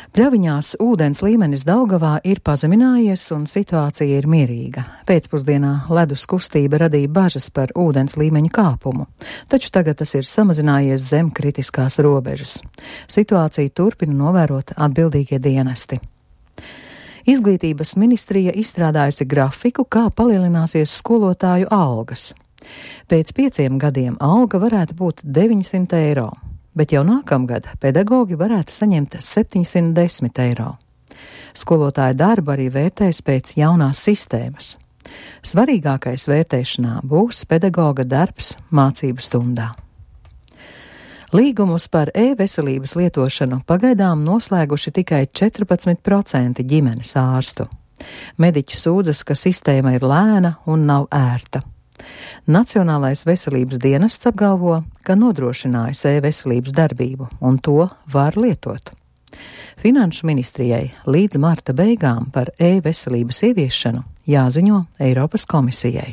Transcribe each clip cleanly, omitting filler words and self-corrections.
Pļaviņās ūdens līmenis Daugavā ir pazeminājies un situācija ir mierīga. Pēcpusdienā ledus kustība radīja bažas par ūdens līmeņa kāpumu, taču tagad tas ir samazinājies zem kritiskās robežas. Situāciju turpina novērot atbildīgie dienesti. Izglītības ministrija izstrādājusi grafiku, kā palielināsies skolotāju algas. Pēc 5 gadiem alga varētu būt 900 eiro. Bet jau nākamgad pedagogi varētu saņemt 710 eiro. Skolotāja darbu arī vērtēs pēc jaunās sistēmas. Svarīgākais vērtēšanā būs pedagoga darbs mācību stundā. Līgumus par e-veselības lietošanu pagaidām noslēguši tikai 14% ģimenes ārstu. Mediķi sūdzas, ka sistēma ir lēna un nav ērta. Nacionālais veselības dienests apgalvo, ka nodrošinājis e-veselības darbību un to var lietot. Finanšu ministrijai līdz marta beigām par e-veselības ieviešanu jāziņo Eiropas komisijai.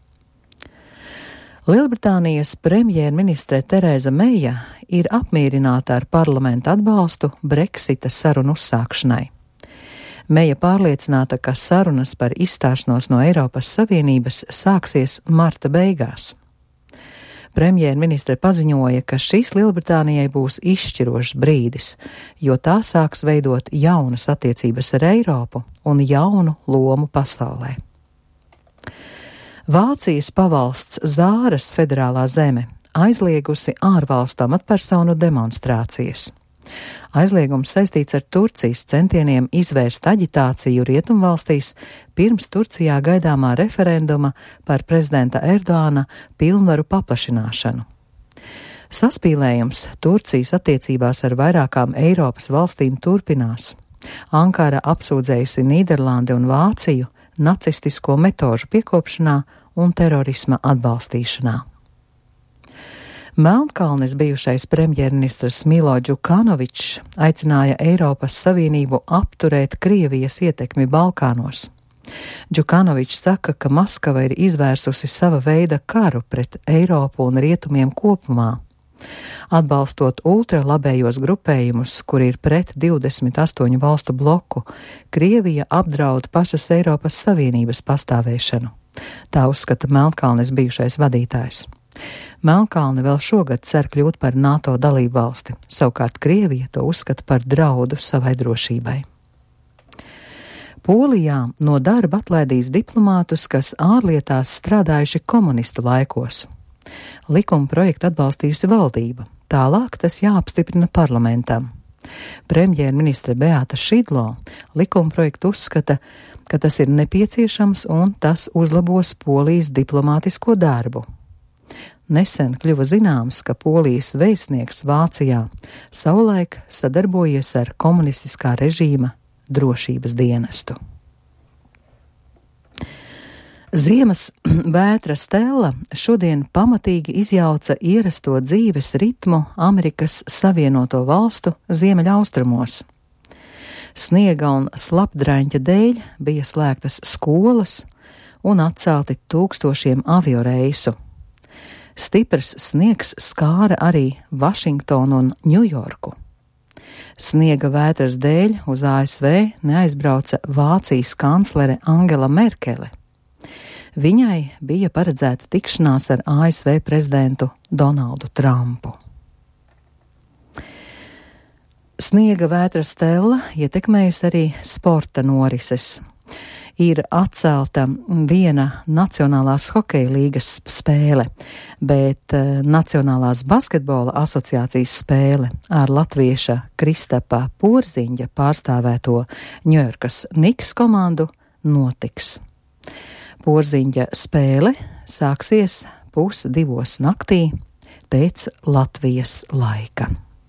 Lielbritānijas premjerministre Tereza Meija ir apmierināta ar parlamenta atbalstu Brexita sarunu uzsākšanai. Meija pārliecināta, ka sarunas par izstāšanos no Eiropas Savienības sāksies marta beigās. Premjerministre paziņoja, ka šis Lielbritānijai būs izšķirošs brīdis, jo tā sāks veidot jaunas attiecības ar Eiropu un jaunu lomu pasaulē. Vācijas pavalsts Zāras federālā zeme aizliegusi ārvalstu amatpersonu demonstrācijas. Aizliegums saistīts ar Turcijas centieniem izvērst aģitāciju rietumvalstīs pirms Turcijā gaidāmā referenduma par prezidenta Erdoāna pilnvaru paplašināšanu. Saspīlējums Turcijas attiecībās ar vairākām Eiropas valstīm turpinās. Ankara apsūdzējusi Nīderlandi un Vāciju nacistisko metožu piekopšanā un terorisma atbalstīšanā. Melnkalnes bijušais premjerministrs Milo Djukanovičs aicināja Eiropas Savienību apturēt Krievijas ietekmi Balkānos. Djukanovičs saka, ka Maskava ir izvērsusi sava veida karu pret Eiropu un rietumiem kopumā. Atbalstot ultralabējos grupējumus, kur ir pret 28 valstu bloku, Krievija apdraud pašas Eiropas Savienības pastāvēšanu. Tā uzskata Melnkalnes bijušais vadītājs. Melnkalne vēl šogad cer kļūt par NATO dalību valsti, savukārt Krievija to uzskata par draudu savai drošībai. Polijā no darba atlaidīs diplomātus, kas ārlietās strādājuši komunistu laikos. Likuma projektu atbalstījusi valdība, tālāk tas jāapstiprina parlamentam. Premjerministre Beata Šidlo likuma projektu uzskata, ka tas ir nepieciešams un tas uzlabos Polijas diplomātisko darbu. Nesen kļuva zināms, ka Polijas vēstnieks Vācijā savulaik sadarbojies ar komunistiskā režīma drošības dienestu. Ziemas vētra Stella šodien pamatīgi izjauca ierasto dzīves ritmu Amerikas Savienoto Valstu ziemeļaustrumos. Sniega un slapdraņķa dēļ bija slēgtas skolas un atcelti tūkstošiem avioreisu. Stiprs sniegs skāra arī Vašingtonu un Ņujorku. Sniega vētras dēļ uz ASV neaizbrauca Vācijas kanclere Angela Merkele. Viņai bija paredzēta tikšanās ar ASV prezidentu Donaldu Trumpu. Sniega vētra Stella ietekmējusi arī sporta norises. Ir atcelta viena Nacionālās hokeja līgas spēle, bet Nacionālās basketbola asociācijas spēle ar latvieša Kristapa Porziņģa pārstāvēto Ņujorkas Knicks komandu notiks. Porziņģa spēle sāksies 1:30 naktī pēc Latvijas laika.